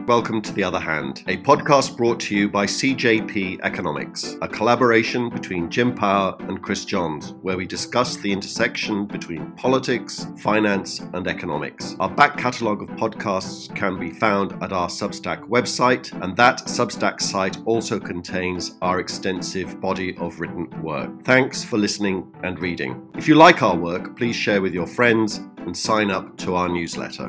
Welcome to The Other Hand, a podcast brought to you by CJP Economics, a collaboration between Jim Power and Chris Johns, where we discuss the intersection between politics, finance, and economics. Our back catalogue of podcasts can be found at our Substack website, and that Substack site also contains our extensive body of written work. Thanks for listening and reading. If you like our work, please share with your friends and sign up to our newsletter.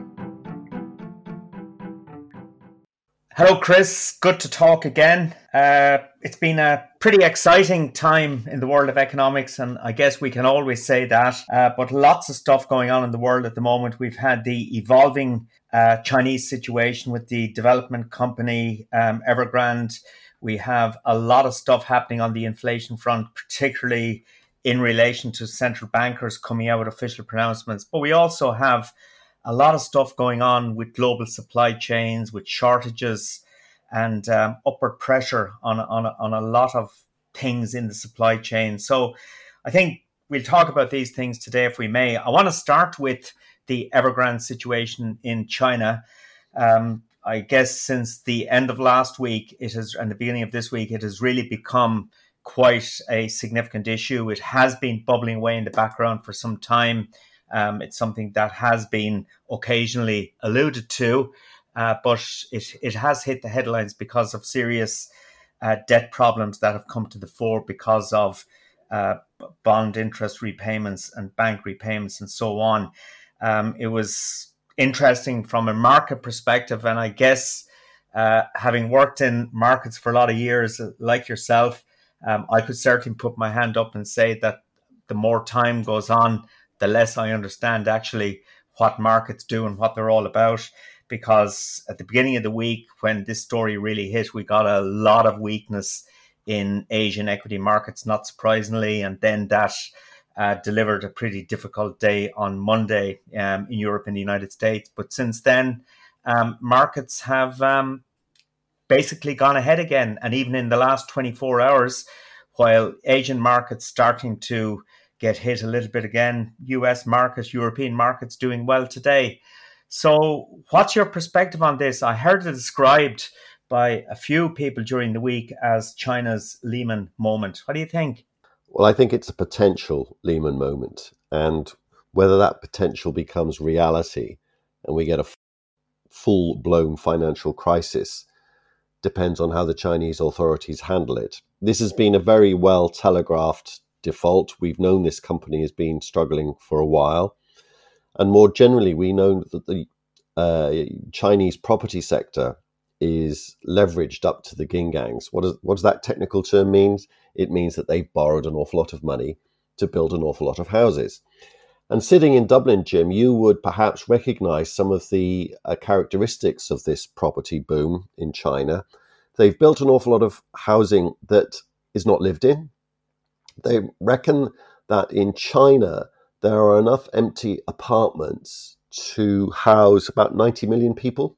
Hello, Chris. Good to talk again. It's been a pretty exciting time in the world of economics, and I guess we can always say that. But lots of stuff going on in the world at the moment. We've had the evolving Chinese situation with the development company Evergrande. We have a lot of stuff happening on the inflation front, particularly in relation to central bankers coming out with official pronouncements. But we also have a lot of stuff going on with global supply chains, with shortages and upward pressure on a lot of things in the supply chain. So I think we'll talk about these things today, if we may. I want to start with the Evergrande situation in China. I guess since the end of last week, and the beginning of this week, it has really become quite a significant issue. It has been bubbling away in the background for some time. It's something that has been occasionally alluded to, but it has hit the headlines because of serious debt problems that have come to the fore because of bond interest repayments and bank repayments and so on. It was interesting from a market perspective, and I guess having worked in markets for a lot of years, like yourself, I could certainly put my hand up and say that the more time goes on, the less I understand actually what markets do and what they're all about. Because at the beginning of the week, when this story really hit, we got a lot of weakness in Asian equity markets, not surprisingly. And then that delivered a pretty difficult day on Monday in Europe and the United States. But since then, markets have basically gone ahead again. And even in the last 24 hours, while Asian markets starting to get hit a little bit again, US markets, European markets doing well today. So what's your perspective on this? I heard it described by a few people during the week as China's Lehman moment. What do you think? Well, I think it's a potential Lehman moment. And whether that potential becomes reality and we get a full-blown financial crisis depends on how the Chinese authorities handle it. This has been a very well telegraphed default. We've known this company has been struggling for a while. And more generally, we know that the Chinese property sector is leveraged up to the gingangs. What does that technical term mean? It means that they've borrowed an awful lot of money to build an awful lot of houses. And sitting in Dublin, Jim, you would perhaps recognize some of the characteristics of this property boom in China. They've built an awful lot of housing that is not lived in. They reckon that in China, there are enough empty apartments to house about 90 million people.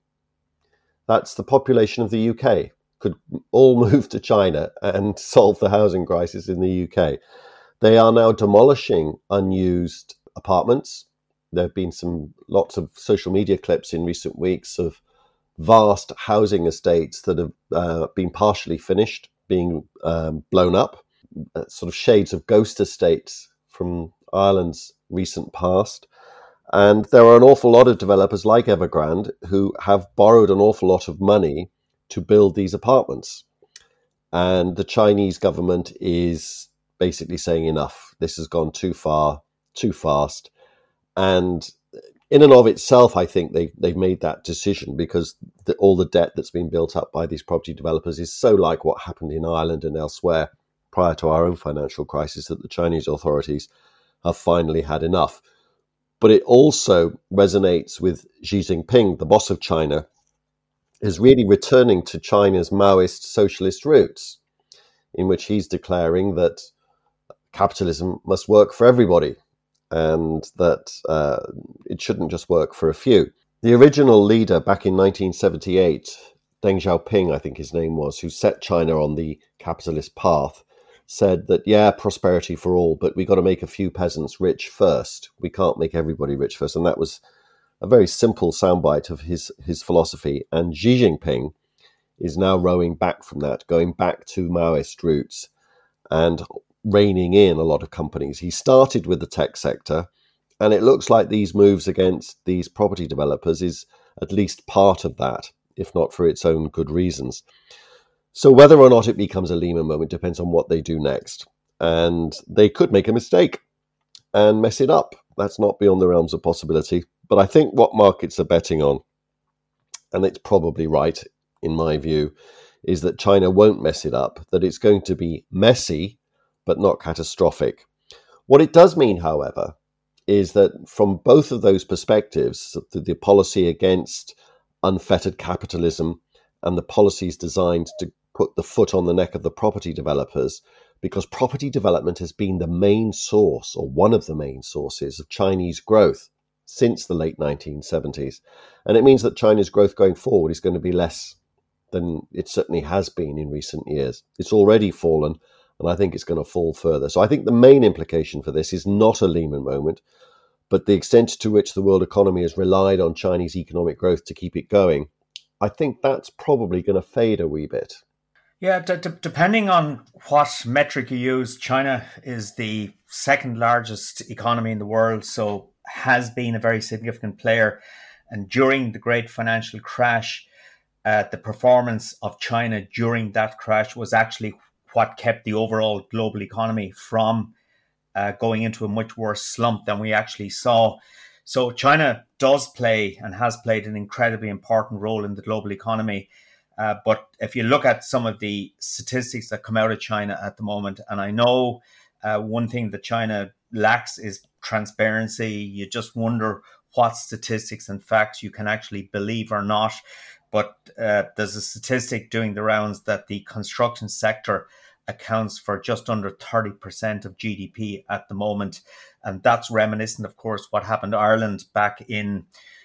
That's the population of the UK. Could all move to China and solve the housing crisis in the UK. They are now demolishing unused apartments. There have been lots of social media clips in recent weeks of vast housing estates that have been partially finished, being blown up. Sort of shades of ghost estates from Ireland's recent past. And there are an awful lot of developers like Evergrande who have borrowed an awful lot of money to build these apartments. And the Chinese government is basically saying enough. This has gone too far, too fast. And in and of itself, I think they've made that decision because all the debt that's been built up by these property developers is so like what happened in Ireland and elsewhere prior to our own financial crisis that the Chinese authorities have finally had enough. But it also resonates with Xi Jinping, the boss of China, is really returning to China's Maoist socialist roots, in which he's declaring that capitalism must work for everybody and that it shouldn't just work for a few. The original leader back in 1978, Deng Xiaoping, I think his name was, who set China on the capitalist path, said that, yeah, prosperity for all, but we got to make a few peasants rich first. We can't make everybody rich first. And that was a very simple soundbite of his philosophy. And Xi Jinping is now rowing back from that, going back to Maoist roots and reining in a lot of companies. He started with the tech sector, and it looks like these moves against these property developers is at least part of that, if not for its own good reasons. So whether or not it becomes a Lehman moment depends on what they do next. And they could make a mistake and mess it up. That's not beyond the realms of possibility. But I think what markets are betting on, and it's probably right in my view, is that China won't mess it up, that it's going to be messy, but not catastrophic. What it does mean, however, is that from both of those perspectives, the policy against unfettered capitalism and the policies designed to put the foot on the neck of the property developers, because property development has been the main source, or one of the main sources, of Chinese growth since the late 1970s. And it means that China's growth going forward is going to be less than it certainly has been in recent years. It's already fallen, and I think it's going to fall further. So I think the main implication for this is not a Lehman moment, but the extent to which the world economy has relied on Chinese economic growth to keep it going. I think that's probably going to fade a wee bit. Yeah, depending on what metric you use, China is the second largest economy in the world, so has been a very significant player. And during the great financial crash, the performance of China during that crash was actually what kept the overall global economy from going into a much worse slump than we actually saw. So China does play and has played an incredibly important role in the global economy. But if you look at some of the statistics that come out of China at the moment, and I know one thing that China lacks is transparency. You just wonder what statistics and facts you can actually believe or not. But there's a statistic doing the rounds that the construction sector accounts for just under 30% of GDP at the moment. And that's reminiscent, of course, what happened to Ireland back in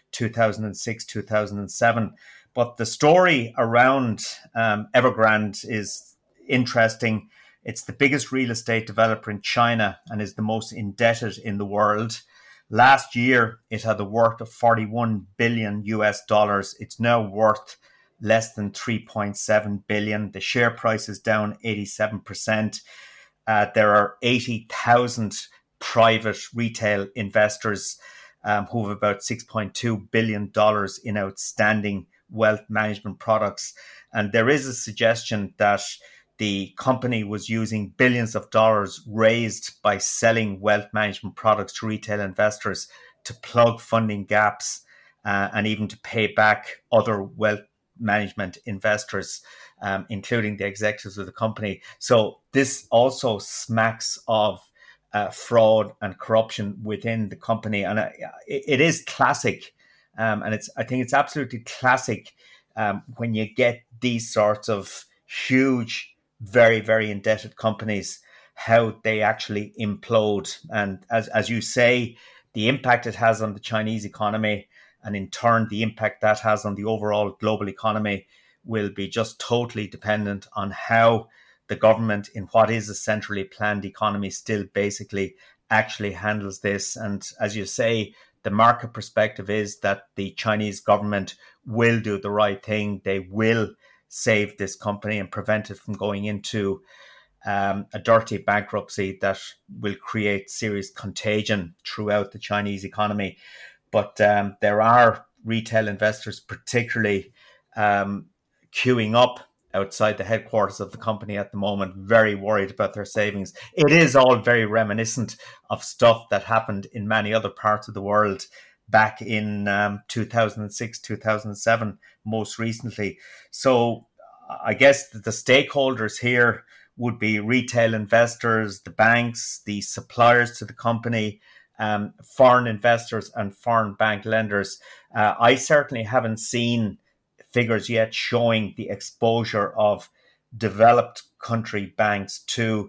2006, 2007. But the story around Evergrande is interesting. It's the biggest real estate developer in China and is the most indebted in the world. Last year, it had a worth of $41 billion US. It's now worth less than 3.7 billion. The share price is down 87%. There are 80,000 private retail investors who have about $6.2 billion in outstanding wealth management products. And there is a suggestion that the company was using billions of dollars raised by selling wealth management products to retail investors to plug funding gaps and even to pay back other wealth management investors, including the executives of the company. So this also smacks of fraud and corruption within the company. And it is classic. And I think it's absolutely classic when you get these sorts of huge, very, very indebted companies, how they actually implode. And as you say, the impact it has on the Chinese economy, and in turn, the impact that has on the overall global economy, will be just totally dependent on how the government, in what is a centrally planned economy, still basically actually handles this. And as you say, the market perspective is that the Chinese government will do the right thing. They will save this company and prevent it from going into a dirty bankruptcy that will create serious contagion throughout the Chinese economy. But there are retail investors particularly queuing up outside the headquarters of the company at the moment, very worried about their savings. It is all very reminiscent of stuff that happened in many other parts of the world back in 2006, 2007, most recently. So I guess the stakeholders here would be retail investors, the banks, the suppliers to the company, foreign investors and foreign bank lenders. I certainly haven't seen figures yet showing the exposure of developed country banks to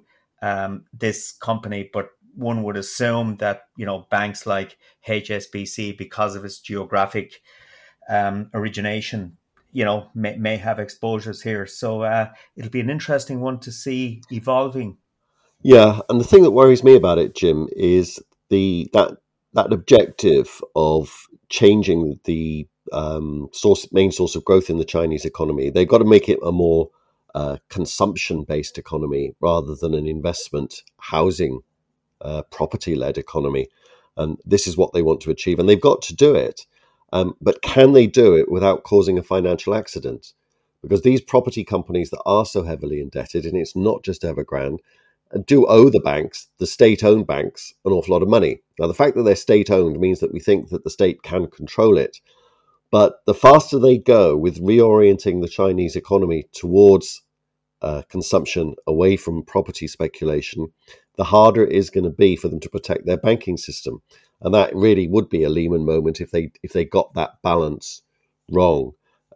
this company, but one would assume that, you know, banks like HSBC, because of its geographic origination, you know, may have exposures here. So it'll be an interesting one to see evolving. Yeah, and the thing that worries me about it, Jim, is that objective of changing the main source of growth in the Chinese economy. They've got to make it a more consumption-based economy rather than an investment, housing, property-led economy. And this is what they want to achieve, and they've got to do it. But can they do it without causing a financial accident? Because these property companies that are so heavily indebted, and it's not just Evergrande, do owe the banks, the state-owned banks, an awful lot of money. Now, the fact that they're state-owned means that we think that the state can control it. But the faster they go with reorienting the Chinese economy towards consumption, away from property speculation, the harder it is going to be for them to protect their banking system. And that really would be a Lehman moment if they got that balance wrong.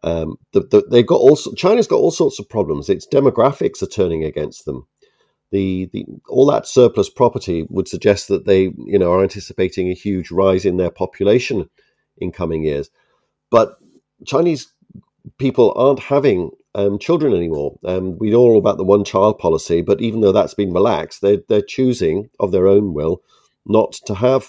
China's got all sorts of problems. Its demographics are turning against them. All that surplus property would suggest that they are anticipating a huge rise in their population in coming years. But Chinese people aren't having children anymore. We know all about the one-child policy, but even though that's been relaxed, they're choosing of their own will not to have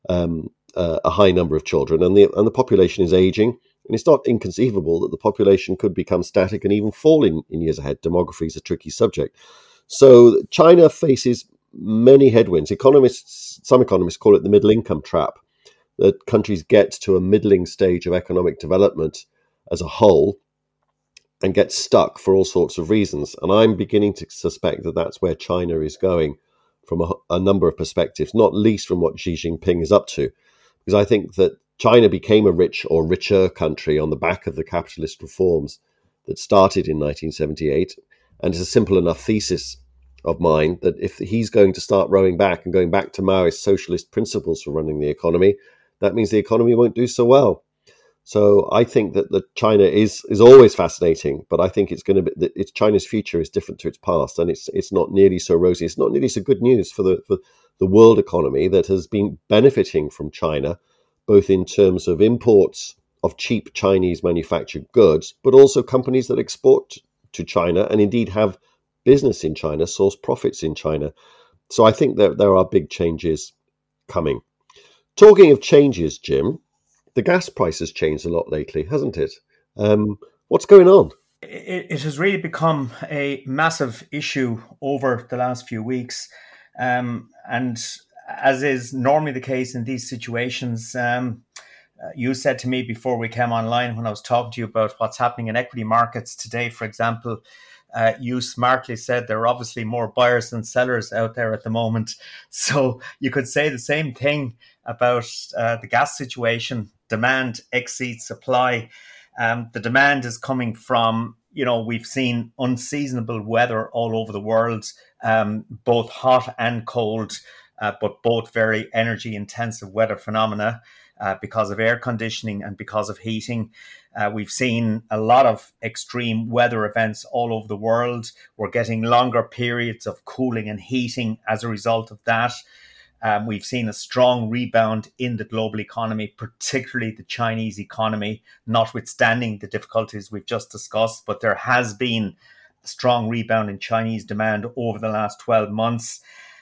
a high number of children, and the population is aging. And it's not inconceivable that the population could become static and even fall in years ahead. Demography is a tricky subject. So China faces many headwinds. Some economists call it the middle income trap, that countries get to a middling stage of economic development as a whole and get stuck for all sorts of reasons. And I'm beginning to suspect that that's where China is going from a number of perspectives, not least from what Xi Jinping is up to. Because I think that China became a rich or richer country on the back of the capitalist reforms that started in 1978. And it's a simple enough thesis of mine that if he's going to start rowing back and going back to Maoist socialist principles for running the economy, that means the economy won't do so well. So I think that China is always fascinating, but I think China's future is different to its past, and it's not nearly so rosy. It's not nearly so good news for the world economy that has been benefiting from China, both in terms of imports of cheap Chinese manufactured goods, but also companies that export to China and indeed have business in China, source profits in China. So I think that there are big changes coming. Talking of changes, Jim, the gas price has changed a lot lately, hasn't it? What's going on? It has really become a massive issue over the last few weeks. And as is normally the case in these situations, you said to me before we came online, when I was talking to you about what's happening in equity markets today, for example, you smartly said there are obviously more buyers than sellers out there at the moment. So you could say the same thing about the gas situation. Demand exceeds supply. The demand is coming from, we've seen unseasonable weather all over the world, both hot and cold, but both very energy intensive weather phenomena because of air conditioning and because of heating. We've seen a lot of extreme weather events all over the world. We're getting longer periods of cooling and heating as a result of that. We've seen a strong rebound in the global economy, particularly the Chinese economy, notwithstanding the difficulties we've just discussed. But there has been a strong rebound in Chinese demand over the last 12 months.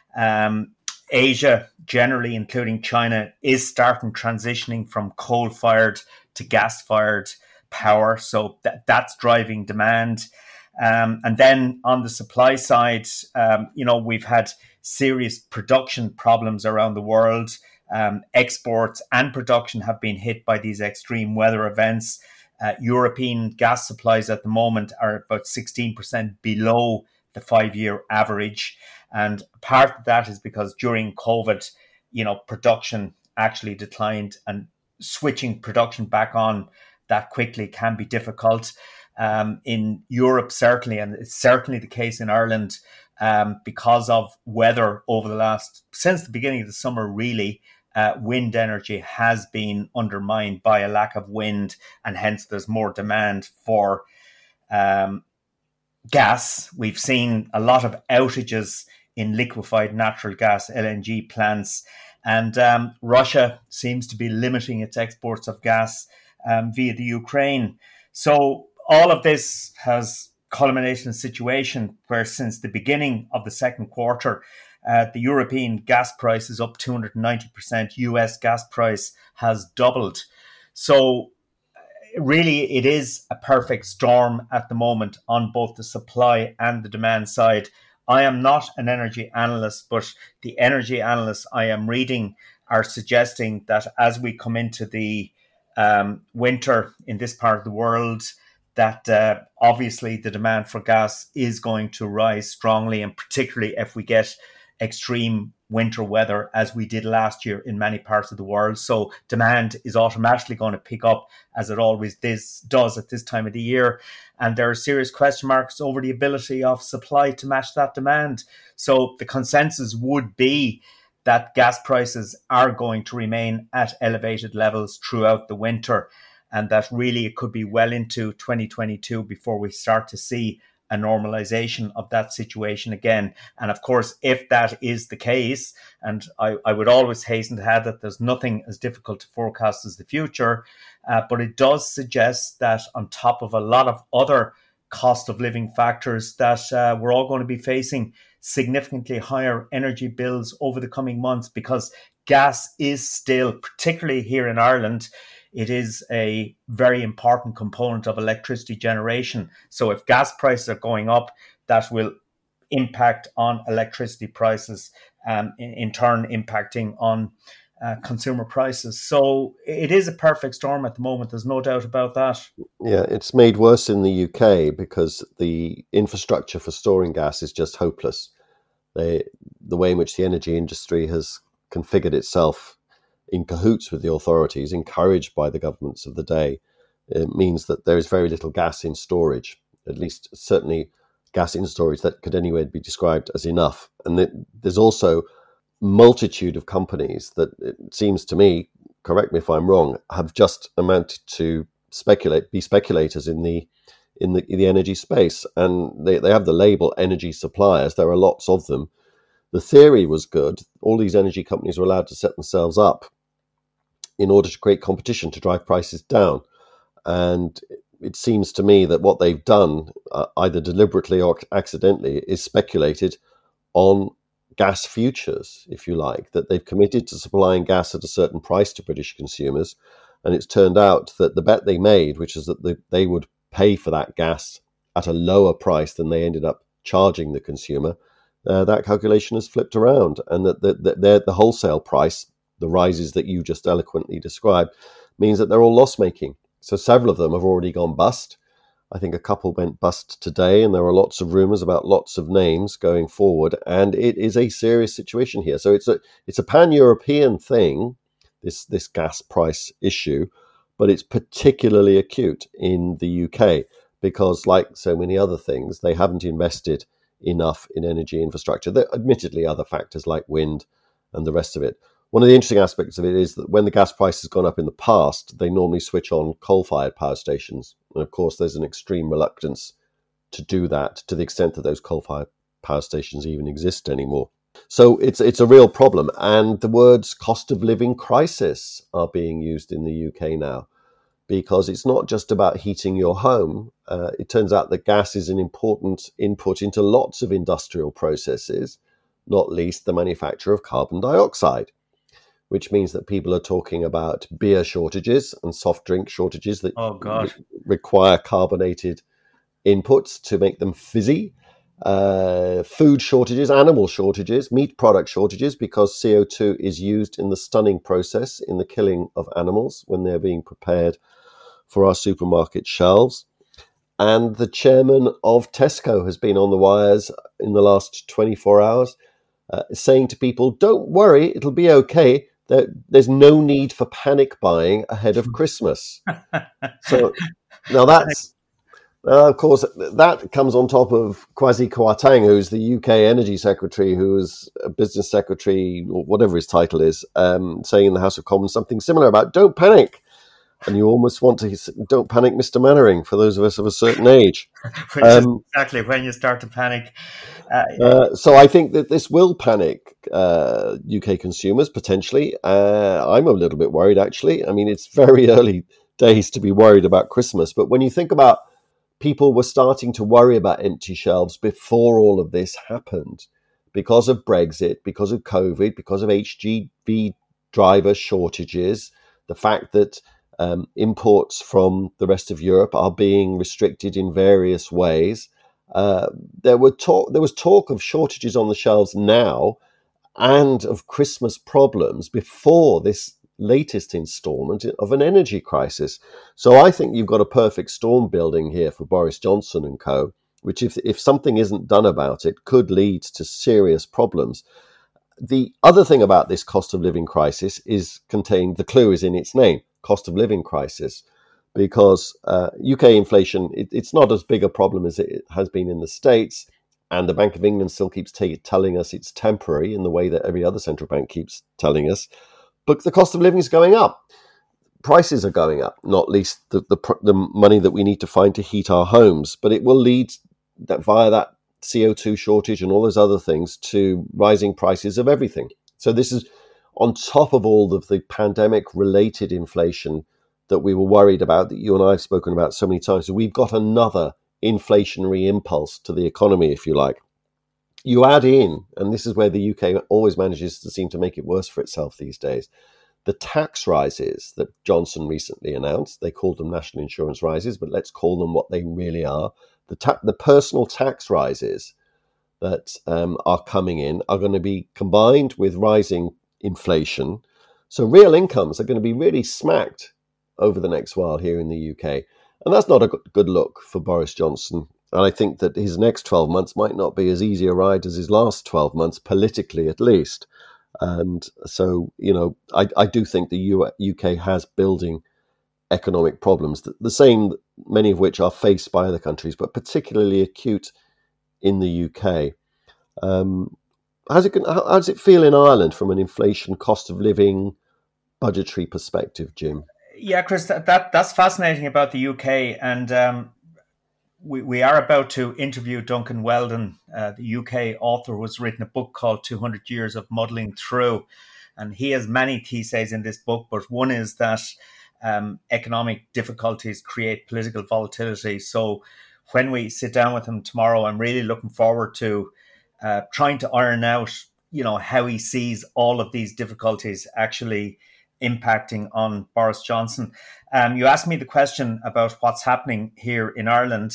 Asia, generally, including China, is starting transitioning from coal-fired to gas-fired power. So that's driving demand. And then on the supply side, we've had serious production problems around the world. Exports and production have been hit by these extreme weather events. European gas supplies at the moment are about 16% below the 5-year average. And part of that is because during COVID, production actually declined, and switching production back on that quickly can be difficult. In Europe, certainly, and it's certainly the case in Ireland, because of weather since the beginning of the summer, really, wind energy has been undermined by a lack of wind, and hence there's more demand for gas. We've seen a lot of outages in liquefied natural gas, LNG plants, and Russia seems to be limiting its exports of gas via the Ukraine. So all of this has culminated in a situation where since the beginning of the second quarter, the European gas price is up 290%. US gas price has doubled. So really, it is a perfect storm at the moment on both the supply and the demand side. I am not an energy analyst, but the energy analysts I am reading are suggesting that as we come into the winter in this part of the world, that obviously the demand for gas is going to rise strongly, and particularly if we get extreme winter weather as we did last year in many parts of the world. So demand is automatically going to pick up, as it always does at this time of the year. And there are serious question marks over the ability of supply to match that demand. So the consensus would be that gas prices are going to remain at elevated levels throughout the winter, and that really it could be well into 2022 before we start to see a normalization of that situation again. And of course, if that is the case, and I would always hasten to add that there's nothing as difficult to forecast as the future, but it does suggest that on top of a lot of other cost of living factors, that we're all going to be facing significantly higher energy bills over the coming months, because gas is still, particularly here in Ireland, it is a very important component of electricity generation. So if gas prices are going up, that will impact on electricity prices, in turn impacting on consumer prices. So it is a perfect storm at the moment. There's no doubt about that. Yeah, it's made worse in the UK because the infrastructure for storing gas is just hopeless. The way in which the energy industry has configured itself in cahoots with the authorities, encouraged by the governments of the day, it means that there is very little gas in storage, at least certainly gas in storage that could anywhere be described as enough. And there's also multitude of companies that, it seems to me, correct me if I'm wrong, have just amounted to be speculators in the energy space. And they have the label energy suppliers. There are lots of them. The theory was good. All these energy companies were allowed to set themselves up in order to create competition to drive prices down. And it seems to me that what they've done, either deliberately or accidentally, is speculated on gas futures, if you like, that they've committed to supplying gas at a certain price to British consumers. And it's turned out that the bet they made, which is that they would pay for that gas at a lower price than they ended up charging the consumer, that calculation has flipped around, and that the wholesale price, the rises that you just eloquently described, means that they're all loss-making. So several of them have already gone bust. I think a couple went bust today, and there are lots of rumours about lots of names going forward, and it is a serious situation here. So it's a pan-European thing, this gas price issue, but it's particularly acute in the UK because, like so many other things, they haven't invested enough in energy infrastructure. There are admittedly other factors like wind and the rest of it. One of the interesting aspects of it is that when the gas price has gone up in the past, they normally switch on coal-fired power stations. And of course, there's an extreme reluctance to do that to the extent that those coal-fired power stations even exist anymore. So it's a real problem. And the words cost of living crisis are being used in the UK now, because it's not just about heating your home. It turns out that gas is an important input into lots of industrial processes, not least the manufacture of carbon dioxide, which means that people are talking about beer shortages and soft drink shortages that require carbonated inputs to make them fizzy, food shortages, animal shortages, meat product shortages, because CO2 is used in the stunning process in the killing of animals when they're being prepared for our supermarket shelves. And the chairman of Tesco has been on the wires in the last 24 hours saying to people, don't worry, it'll be okay. There's no need for panic buying ahead of Christmas. So now that's, of course, that comes on top of Kwasi Kwarteng, who's the UK Energy Secretary, who is a business secretary, or whatever his title is, saying in the House of Commons something similar about don't panic. And you almost want to, don't panic, Mr. Mannering, for those of us of a certain age. Which is exactly when you start to panic. So I think that this will panic UK consumers, potentially. I'm a little bit worried, actually. I mean, it's very early days to be worried about Christmas. But when you think about people were starting to worry about empty shelves before all of this happened, because of Brexit, because of COVID, because of HGV driver shortages, the fact that Imports from the rest of Europe are being restricted in various ways. There was talk of shortages on the shelves now and of Christmas problems before this latest installment of an energy crisis. So I think you've got a perfect storm building here for Boris Johnson and co., which if something isn't done about it, could lead to serious problems. The other thing about this cost of living crisis is contained, the clue is in its name, cost of living crisis, because UK inflation, it's not as big a problem as it has been in the States. And the Bank of England still keeps telling us it's temporary in the way that every other central bank keeps telling us. But the cost of living is going up. Prices are going up, not least the money that we need to find to heat our homes. But it will lead via that CO2 shortage and all those other things to rising prices of everything. So this is on top of all of the pandemic-related inflation that we were worried about, that you and I have spoken about so many times. So we've got another inflationary impulse to the economy, if you like. You add in, and this is where the UK always manages to seem to make it worse for itself these days, the tax rises that Johnson recently announced. They called them national insurance rises, but let's call them what they really are. The personal tax rises that are coming in are going to be combined with rising inflation. So real incomes are going to be really smacked over the next while here in the UK. And that's not a good look for Boris Johnson. And I think that his next 12 months might not be as easy a ride as his last 12 months, politically at least. And so, I do think the UK has building economic problems, the same, many of which are faced by other countries, but particularly acute in the UK. How does it feel in Ireland from an inflation, cost of living, budgetary perspective, Jim? Yeah, Chris, that's fascinating about the UK. And we are about to interview Duncan Weldon, the UK author who has written a book called 200 Years of Muddling Through. And he has many theses in this book, but one is that economic difficulties create political volatility. So when we sit down with him tomorrow, I'm really looking forward to trying to iron out, how he sees all of these difficulties actually impacting on Boris Johnson. You asked me the question about what's happening here in Ireland.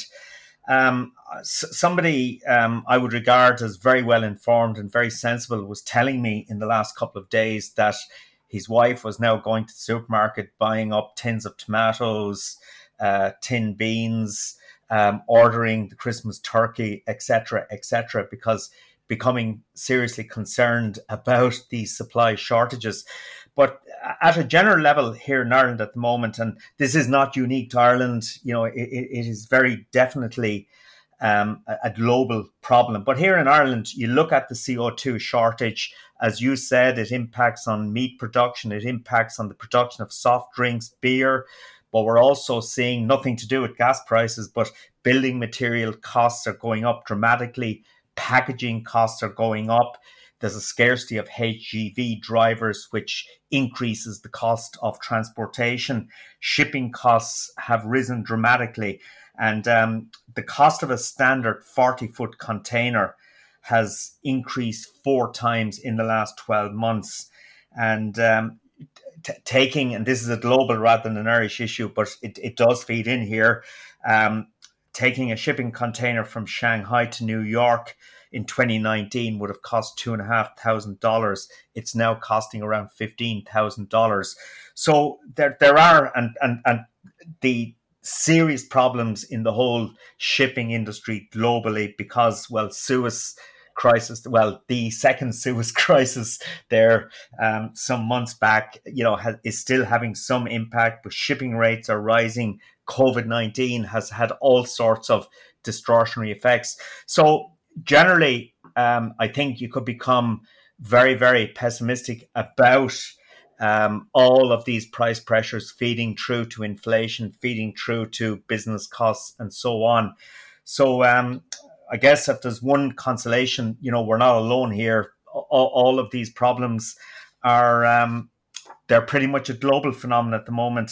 Somebody I would regard as very well informed and very sensible was telling me in the last couple of days that his wife was now going to the supermarket, buying up tins of tomatoes, tin beans, ordering the Christmas turkey, etc., because becoming seriously concerned about these supply shortages. But at a general level here in Ireland at the moment, and this is not unique to Ireland, it is very definitely a global problem. But here in Ireland, you look at the CO2 shortage, as you said, it impacts on meat production, it impacts on the production of soft drinks, beer, but we're also seeing nothing to do with gas prices, but building material costs are going up dramatically, packaging costs are going up. There's a scarcity of HGV drivers, which increases the cost of transportation. Shipping costs have risen dramatically. And the cost of a standard 40-foot container has increased 4 times in the last 12 months. And taking, and this is a global rather than an Irish issue, but it does feed in here, taking a shipping container from Shanghai to New York in 2019 would have cost $2,500. It's now costing around $15,000. So there are and the serious problems in the whole shipping industry globally because, Suez crisis, the second Suez crisis there some months back, is still having some impact, but shipping rates are rising. COVID-19 has had all sorts of distortionary effects. So generally, I think you could become very, very pessimistic about all of these price pressures feeding through to inflation, feeding through to business costs, and so on. So I guess if there's one consolation, we're not alone here. All of these problems are they're pretty much a global phenomenon at the moment.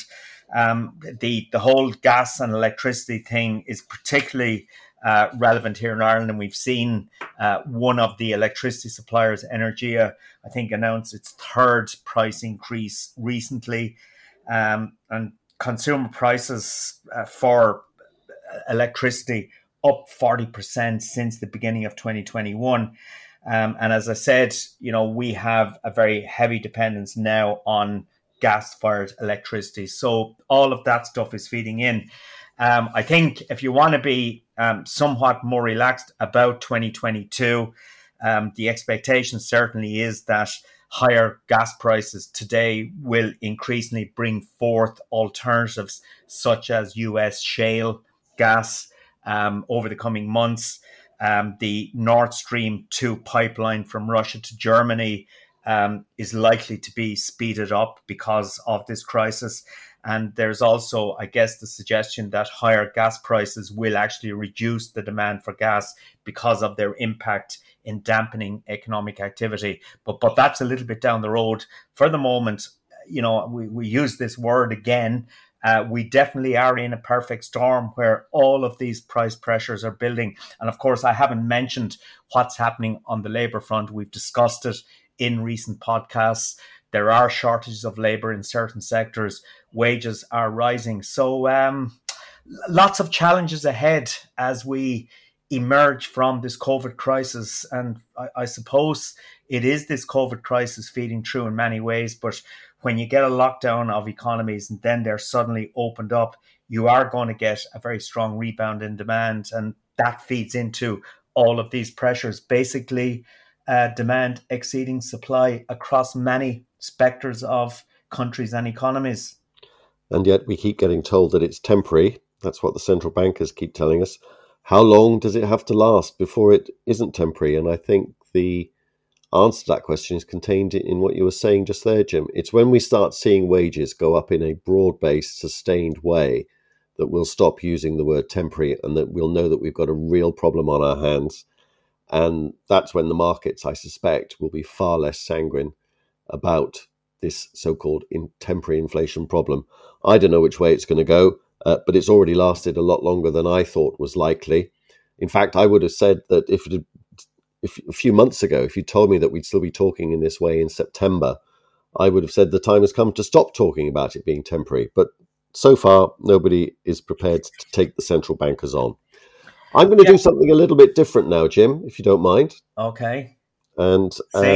The whole gas and electricity thing is particularly relevant here in Ireland, and we've seen one of the electricity suppliers, Energia, I think, announced its 3rd price increase recently. and consumer prices for electricity up 40% since the beginning of 2021. And as I said, we have a very heavy dependence now on gas-fired electricity. So all of that stuff is feeding in. I think if you want to be somewhat more relaxed about 2022, the expectation certainly is that higher gas prices today will increasingly bring forth alternatives such as US shale gas over the coming months. The Nord Stream 2 pipeline from Russia to Germany is likely to be speeded up because of this crisis. And there's also, I guess, the suggestion that higher gas prices will actually reduce the demand for gas because of their impact in dampening economic activity. But that's a little bit down the road. For the moment, we use this word again. We definitely are in a perfect storm where all of these price pressures are building. And of course, I haven't mentioned what's happening on the labour front. We've discussed it in recent podcasts. There are shortages of labour in certain sectors. Wages are rising. So lots of challenges ahead as we emerge from this COVID crisis. And I suppose it is this COVID crisis feeding through in many ways. But when you get a lockdown of economies and then they're suddenly opened up, you are going to get a very strong rebound in demand. And that feeds into all of these pressures. Basically, demand exceeding supply across many specters of countries and economies. And yet we keep getting told that it's temporary. That's what the central bankers keep telling us. How long does it have to last before it isn't temporary? And I think the answer to that question is contained in what you were saying just there, Jim. It's when we start seeing wages go up in a broad-based, sustained way that we'll stop using the word temporary and that we'll know that we've got a real problem on our hands. And that's when the markets, I suspect, will be far less sanguine about this so-called temporary inflation problem. I don't know which way it's going to go, but it's already lasted a lot longer than I thought was likely. In fact, I would have said that if a few months ago, if you told me that we'd still be talking in this way in September, I would have said the time has come to stop talking about it being temporary. But so far, nobody is prepared to take the central bankers on. I'm going to do something a little bit different now, Jim, if you don't mind. Okay. And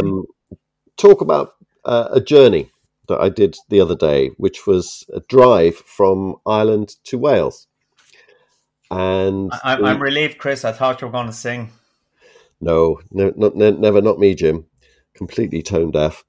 talk about a journey that I did the other day, which was a drive from Ireland to Wales. And I'm relieved, Chris. I thought you were going to sing. No, never, not me, Jim. Completely tone deaf.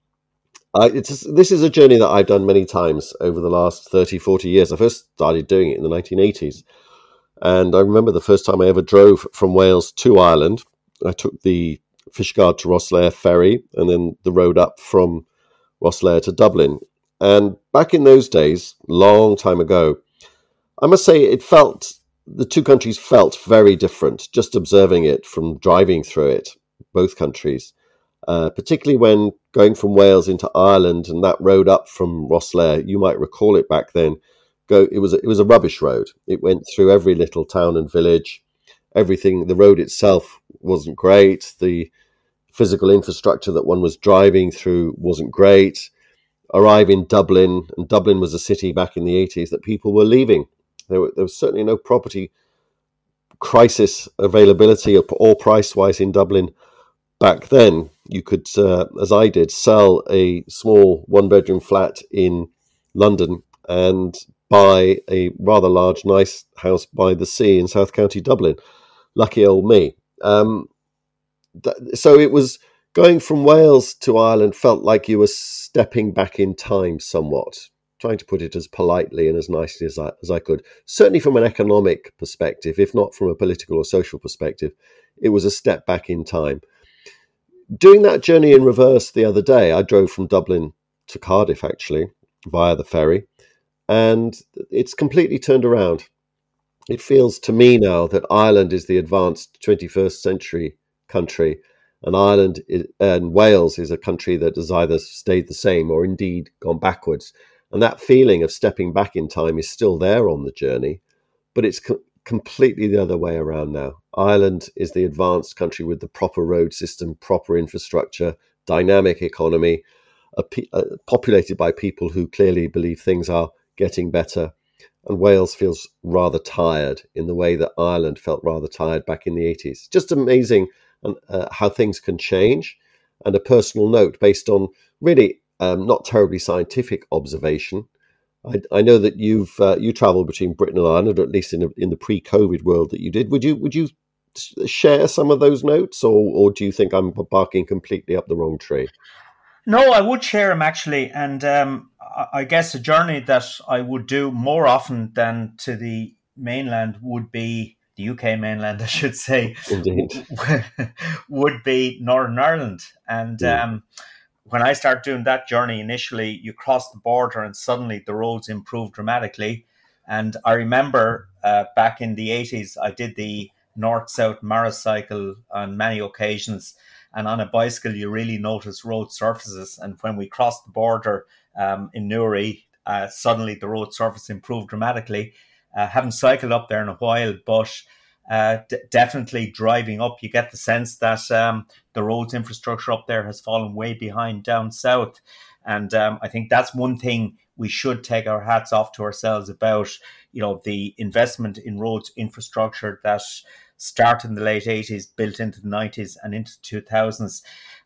This is a journey that I've done many times over the last 30, 40 years. I first started doing it in the 1980s. And I remember the first time I ever drove from Wales to Ireland. I took the Fishguard to Rosslare ferry and then the road up from Rosslare to Dublin. And back in those days, long time ago, I must say the two countries felt very different, just observing it from driving through it, both countries, particularly when going from Wales into Ireland and that road up from Rosslare, you might recall it back then, it was a rubbish road. It went through every little town and village. Everything, the road itself wasn't great. The physical infrastructure that one was driving through wasn't great. Arrive in Dublin, and Dublin was a city back in the 80s that people were leaving. There was certainly no property crisis availability or price-wise in Dublin back then. You could, as I did, sell a small one-bedroom flat in London and buy a rather large, nice house by the sea in South County Dublin. Lucky old me. So it was going from Wales to Ireland felt like you were stepping back in time somewhat, trying to put it as politely and as nicely as I could. Certainly from an economic perspective, if not from a political or social perspective, it was a step back in time. Doing that journey in reverse the other day, I drove from Dublin to Cardiff, actually, via the ferry, and it's completely turned around. It feels to me now that Ireland is the advanced 21st century country, and Wales is a country that has either stayed the same or indeed gone backwards. And that feeling of stepping back in time is still there on the journey, but it's completely the other way around now. Ireland is the advanced country with the proper road system, proper infrastructure, dynamic economy, populated by people who clearly believe things are getting better. And Wales feels rather tired in the way that Ireland felt rather tired back in the 80s. Just amazing how things can change. And a personal note based on really not terribly scientific observation. I know that you travelled between Britain and Ireland, or at least in the pre-COVID world that you did. Would you share some of those notes, or do you think I'm barking completely up the wrong tree? No, I would share them actually, and I guess a journey that I would do more often than to the mainland would be the UK mainland, I should say. Indeed. Would be Northern Ireland, and when I started doing that journey initially, you cross the border and suddenly the roads improved dramatically. And I remember back in the 80s, I did the north-south Maracycle on many occasions. And on a bicycle, you really notice road surfaces. And when we crossed the border in Newry, suddenly the road surface improved dramatically. Haven't cycled up there in a while, but definitely driving up, you get the sense that the roads infrastructure up there has fallen way behind down south. And I think that's one thing we should take our hats off to ourselves about, the investment in roads infrastructure that started in the late 80s, built into the 90s and into the 2000s.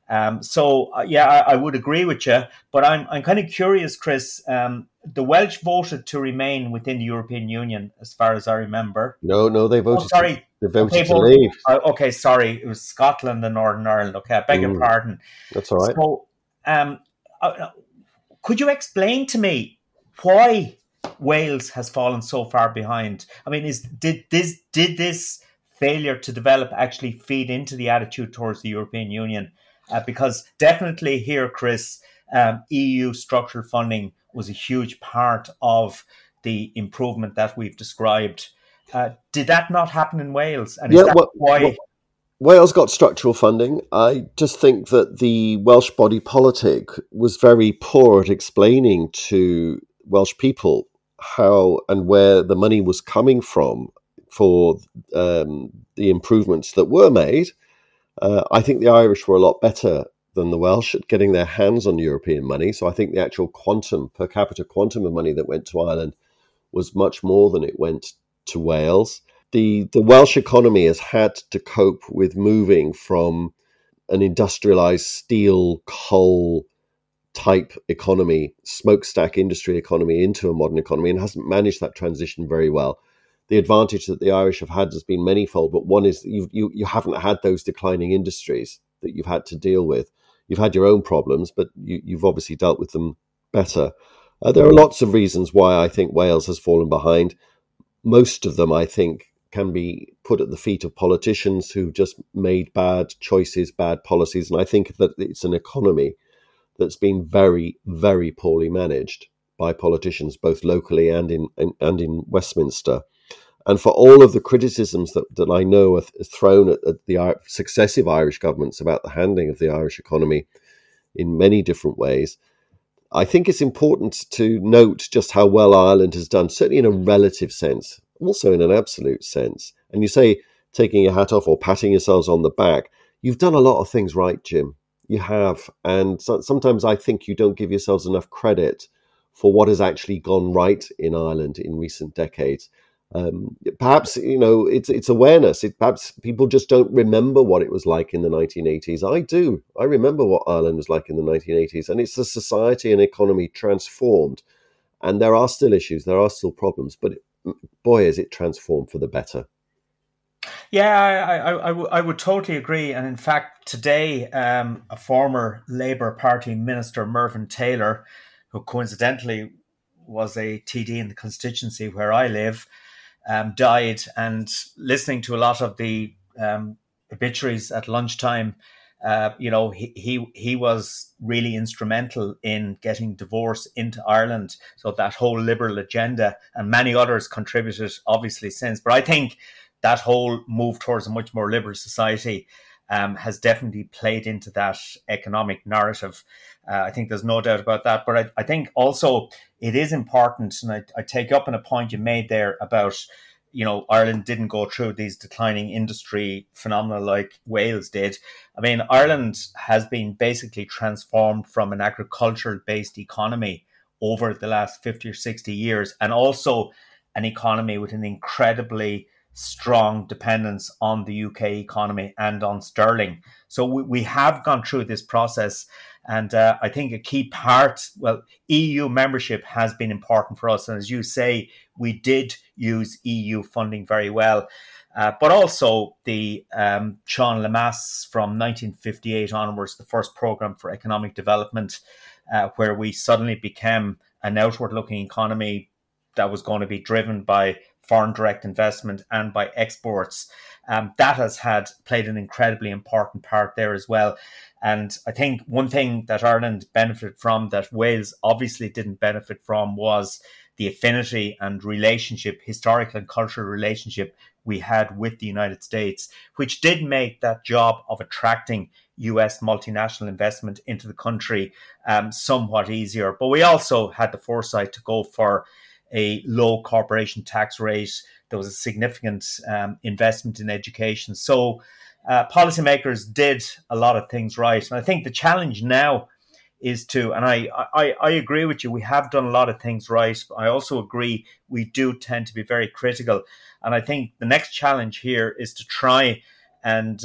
I would agree with you, but I'm kind of curious, Chris. The Welsh voted to remain within the European Union, as far as I remember. No, they voted. Oh, sorry, they voted to leave. Okay, sorry, it was Scotland and Northern Ireland. Okay, I beg your pardon. That's all right. So, could you explain to me why Wales has fallen so far behind? I mean, did this failure to develop actually feed into the attitude towards the European Union? Because definitely here, Chris, EU structural funding was a huge part of the improvement that we've described. Did that not happen in Wales? And why? Wales got structural funding. I just think that the Welsh body politic was very poor at explaining to Welsh people how and where the money was coming from for the improvements that were made. I think the Irish were a lot better than the Welsh at getting their hands on European money. So I think the actual per capita quantum of money that went to Ireland was much more than it went to Wales. The Welsh economy has had to cope with moving from an industrialized steel, coal type economy, smokestack industry economy, into a modern economy, and hasn't managed that transition very well. The advantage that the Irish have had has been manifold, but one is you haven't had those declining industries that you've had to deal with. You've had your own problems, but you've obviously dealt with them better. There are lots of reasons why I think Wales has fallen behind. Most of them, I think, can be put at the feet of politicians who just made bad choices, bad policies. And I think that it's an economy that's been very, very poorly managed by politicians, both locally and in Westminster. And for all of the criticisms that I know are thrown at the successive Irish governments about the handling of the Irish economy in many different ways, I think it's important to note just how well Ireland has done, certainly in a relative sense, also in an absolute sense. And you say taking your hat off or patting yourselves on the back. You've done a lot of things right, Jim. You have. And sometimes I think you don't give yourselves enough credit for what has actually gone right in Ireland in recent decades. Perhaps, it's awareness. Perhaps people just don't remember what it was like in the 1980s. I do. I remember what Ireland was like in the 1980s. And it's a society and economy transformed. And there are still issues. There are still problems. But boy, is it transformed for the better. Yeah, I would totally agree. And in fact, today, a former Labour Party minister, Mervyn Taylor, who coincidentally was a TD in the constituency where I live, died. And listening to a lot of the obituaries at lunchtime, he was really instrumental in getting divorce into Ireland. So that whole liberal agenda, and many others contributed obviously since. But I think that whole move towards a much more liberal society has definitely played into that economic narrative. I think there's no doubt about that. But I think also it is important, and I take up on a point you made there about, Ireland didn't go through these declining industry phenomena like Wales did. I mean, Ireland has been basically transformed from an agricultural-based economy over the last 50 or 60 years, and also an economy with an incredibly strong dependence on the UK economy and on sterling. So we have gone through this process. And I think a key part, EU membership has been important for us. And as you say, we did use EU funding very well. But also the Sean Lemass from 1958 onwards, the first programme for economic development, where we suddenly became an outward-looking economy that was going to be driven by foreign direct investment and by exports. That has played an incredibly important part there as well. And I think one thing that Ireland benefited from that Wales obviously didn't benefit from was the affinity and relationship, historical and cultural relationship we had with the United States, which did make that job of attracting US multinational investment into the country somewhat easier. But we also had the foresight to go for a low corporation tax rate. There was a significant investment in education. So policymakers did a lot of things right. And I think the challenge now is and I agree with you, we have done a lot of things right. But I also agree we do tend to be very critical. And I think the next challenge here is to try and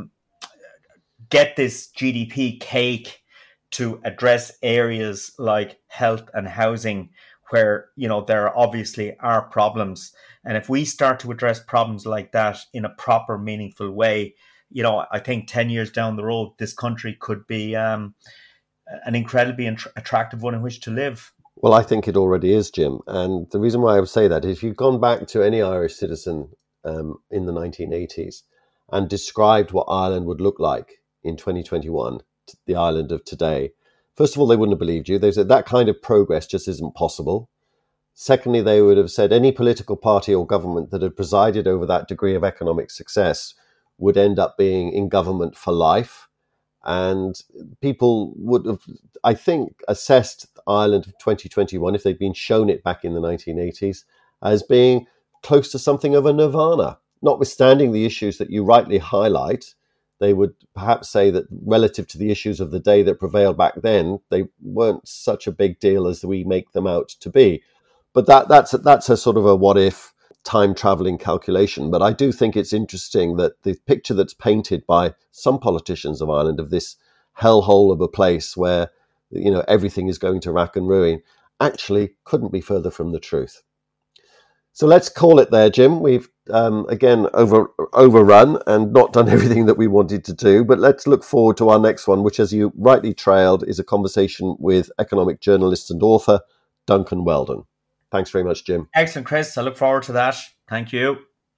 get this GDP cake to address areas like health and housing, where, there obviously are problems. And if we start to address problems like that in a proper, meaningful way, I think 10 years down the road, this country could be an incredibly attractive one in which to live. Well, I think it already is, Jim. And the reason why I would say that is if you've gone back to any Irish citizen in the 1980s and described what Ireland would look like in 2021, the Ireland of today, first of all, they wouldn't have believed you. They said that kind of progress just isn't possible. Secondly, they would have said any political party or government that had presided over that degree of economic success would end up being in government for life. And people would have, I think, assessed Ireland of 2021, if they'd been shown it back in the 1980s, as being close to something of a nirvana. Notwithstanding the issues that you rightly highlight, they would perhaps say that relative to the issues of the day that prevailed back then, they weren't such a big deal as we make them out to be. But that's a sort of a what-if time-traveling calculation. But I do think it's interesting that the picture that's painted by some politicians of Ireland of this hellhole of a place where, everything is going to rack and ruin actually couldn't be further from the truth. So let's call it there, Jim. We've, again, overrun and not done everything that we wanted to do. But let's look forward to our next one, which, as you rightly trailed, is a conversation with economic journalist and author Duncan Weldon. Thanks very much, Jim. Excellent, Chris. I look forward to that. Thank you.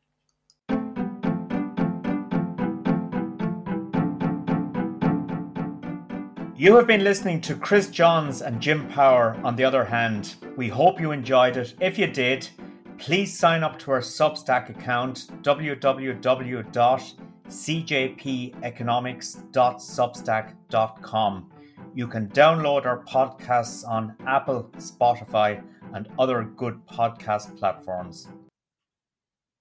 You have been listening to Chris Johns and Jim Power on The Other Hand. We hope you enjoyed it. If you did, please sign up to our Substack account, www.cjpeconomics.substack.com. You can download our podcasts on Apple, Spotify, and other good podcast platforms.